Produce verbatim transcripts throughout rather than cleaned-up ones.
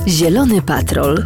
Zielony Patrol.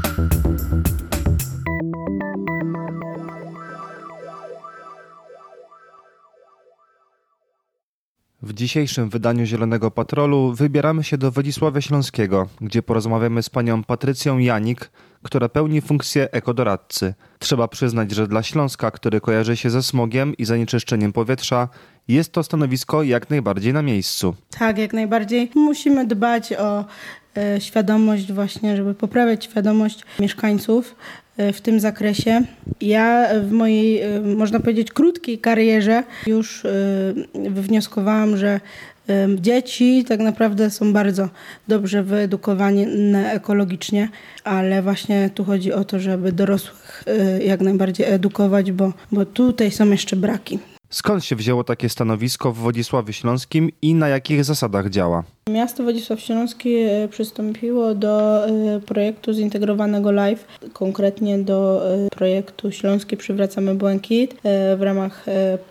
W dzisiejszym wydaniu Zielonego Patrolu wybieramy się do Wodzisławia Śląskiego, gdzie porozmawiamy z panią Patrycją Janik, która pełni funkcję ekodoradcy. Trzeba przyznać, że dla Śląska, który kojarzy się ze smogiem i zanieczyszczeniem powietrza, jest to stanowisko jak najbardziej na miejscu. Tak, jak najbardziej. Musimy dbać o e, świadomość właśnie, żeby poprawiać świadomość mieszkańców e, w tym zakresie. Ja w mojej, e, można powiedzieć, krótkiej karierze już e, wywnioskowałam, że e, dzieci tak naprawdę są bardzo dobrze wyedukowane ekologicznie, ale właśnie tu chodzi o to, żeby dorosłych e, jak najbardziej edukować, bo, bo tutaj są jeszcze braki. Skąd się wzięło takie stanowisko w Wodzisławiu Śląskim i na jakich zasadach działa? Miasto Wodzisław Śląski przystąpiło do projektu zintegrowanego LIFE, konkretnie do projektu Śląski Przywracamy Błękit w ramach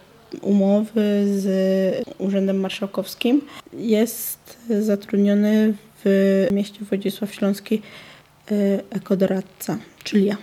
umowy z Urzędem Marszałkowskim. Jest zatrudniony w mieście Wodzisław Śląski ekodoradca, czyli ja.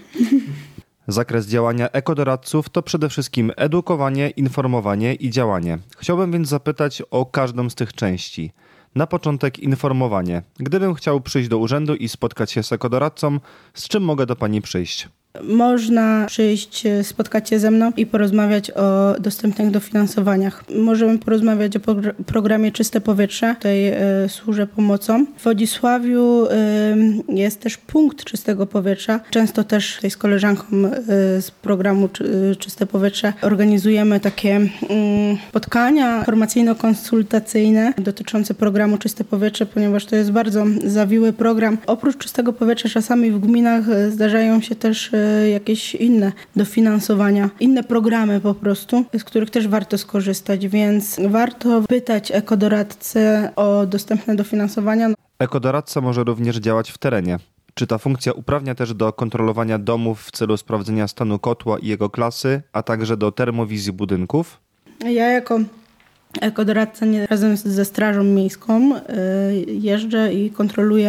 Zakres działania ekodoradców to przede wszystkim edukowanie, informowanie i działanie. Chciałbym więc zapytać o każdą z tych części. Na początek informowanie. Gdybym chciał przyjść do urzędu i spotkać się z ekodoradcą, z czym mogę do pani przyjść? Można przyjść, spotkać się ze mną i porozmawiać o dostępnych dofinansowaniach. Możemy porozmawiać o progr- programie Czyste Powietrze. Tutaj y, służę pomocą. W Wodzisławiu y, jest też punkt czystego powietrza. Często też tutaj z koleżanką y, z programu Czy, Czyste Powietrze organizujemy takie y, spotkania informacyjno-konsultacyjne dotyczące programu Czyste Powietrze, ponieważ to jest bardzo zawiły program. Oprócz czystego powietrza czasami w gminach y, zdarzają się też y, jakieś inne dofinansowania, inne programy po prostu, z których też warto skorzystać, więc warto pytać ekodoradcę o dostępne dofinansowania. Ekodoradca może również działać w terenie. Czy ta funkcja uprawnia też do kontrolowania domów w celu sprawdzenia stanu kotła i jego klasy, a także do termowizji budynków? Ja jako ekodoradca nie, razem ze Strażą Miejską y, jeżdżę i kontroluję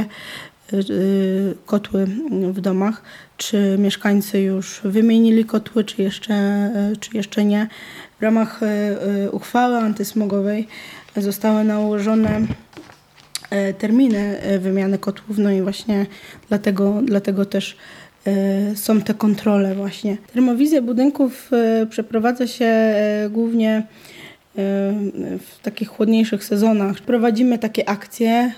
kotły w domach, czy mieszkańcy już wymienili kotły, czy jeszcze, czy jeszcze nie. W ramach uchwały antysmogowej zostały nałożone terminy wymiany kotłów, no i właśnie dlatego, dlatego też są te kontrole właśnie. Termowizja budynków przeprowadza się głównie w takich chłodniejszych sezonach. Prowadzimy takie akcje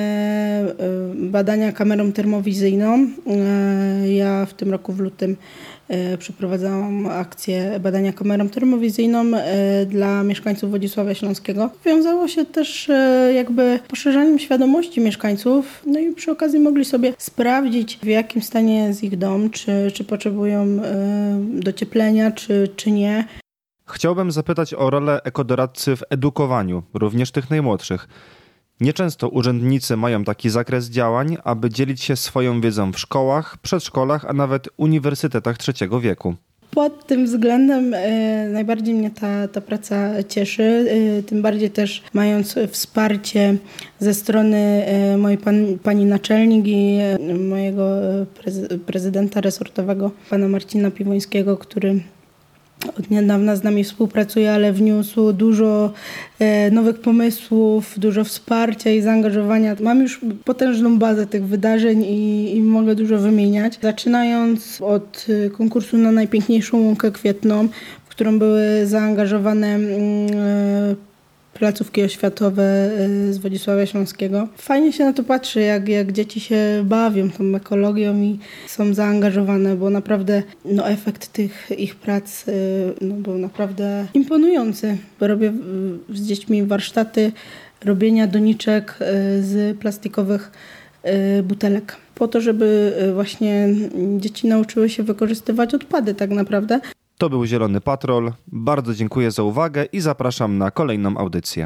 badania kamerą termowizyjną. Ja w tym roku w lutym przeprowadzałam akcję badania kamerą termowizyjną dla mieszkańców Wodzisławia Śląskiego. Wiązało się też jakby poszerzaniem świadomości mieszkańców, no i przy okazji mogli sobie sprawdzić, w jakim stanie jest ich dom, czy, czy potrzebują docieplenia, czy, czy nie. Chciałbym zapytać o rolę ekodoradcy w edukowaniu, również tych najmłodszych. Nieczęsto urzędnicy mają taki zakres działań, aby dzielić się swoją wiedzą w szkołach, przedszkolach, a nawet uniwersytetach trzeciego wieku. Pod tym względem e, najbardziej mnie ta, ta praca cieszy, e, tym bardziej też mając wsparcie ze strony e, mojej pan, pani naczelnik i e, mojego prezy, prezydenta resortowego, pana Marcina Piwońskiego, który od niedawna z nami współpracuje, ale wniósł dużo e, nowych pomysłów, dużo wsparcia i zaangażowania. Mam już potężną bazę tych wydarzeń i, i mogę dużo wymieniać. Zaczynając od konkursu na najpiękniejszą łąkę kwietną, w którą były zaangażowane e, placówki oświatowe z Wodzisławia Śląskiego. Fajnie się na to patrzy, jak, jak dzieci się bawią tą ekologią i są zaangażowane, bo naprawdę no, efekt tych ich prac no, był naprawdę imponujący. Robię z dziećmi warsztaty robienia doniczek z plastikowych butelek, po to, żeby właśnie dzieci nauczyły się wykorzystywać odpady tak naprawdę. To był Zielony Patrol. Bardzo dziękuję za uwagę i zapraszam na kolejną audycję.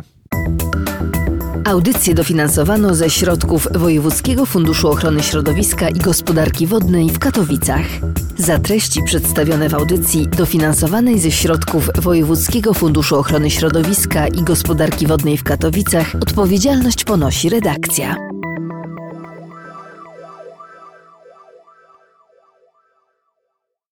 Audycję dofinansowano ze środków Wojewódzkiego Funduszu Ochrony Środowiska i Gospodarki Wodnej w Katowicach. Za treści przedstawione w audycji dofinansowanej ze środków Wojewódzkiego Funduszu Ochrony Środowiska i Gospodarki Wodnej w Katowicach odpowiedzialność ponosi redakcja.